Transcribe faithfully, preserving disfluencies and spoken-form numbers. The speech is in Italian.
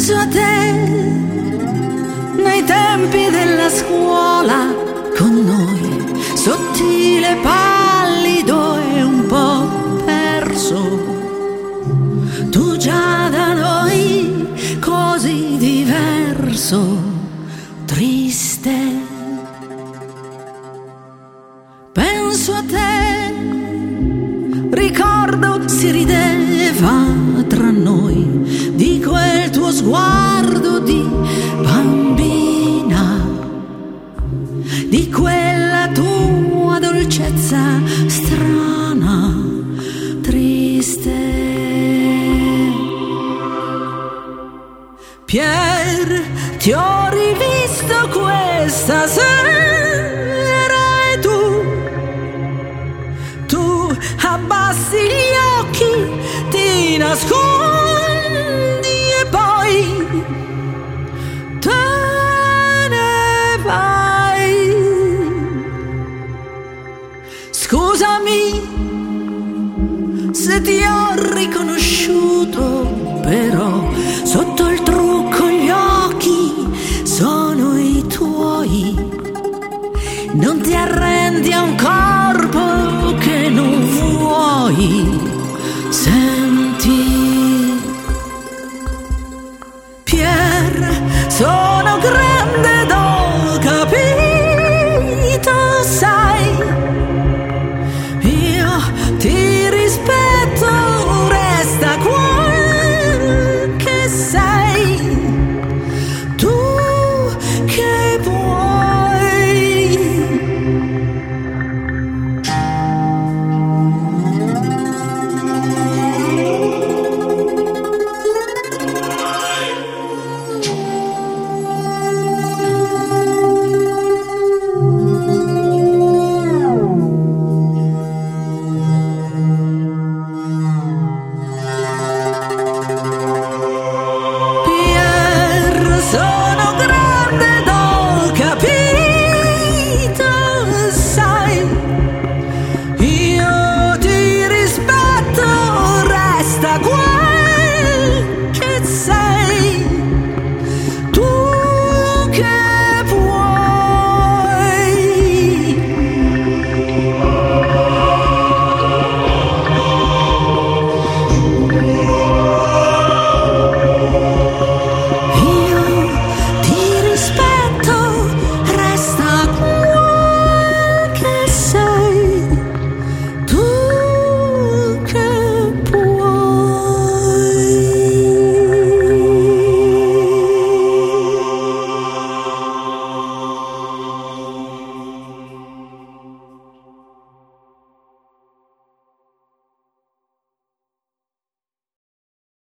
penso a te nei tempi della scuola con noi, sottile, pallido e un po' perso. Tu già da noi così diverso, triste. Penso a te, ricordo si rideva tra noi di quel tuo sguardo di bambina, di quella tua dolcezza strana, triste. Pier, ti ho rivisto questa sera e tu, tu abbassi gli occhi, ti nascondi e poi te ne vai. Scusami se ti ho riconosciuto, però sotto il trucco gli occhi sono i tuoi. Non ti arrendi a un corpo che non vuoi. Senti, Pier, so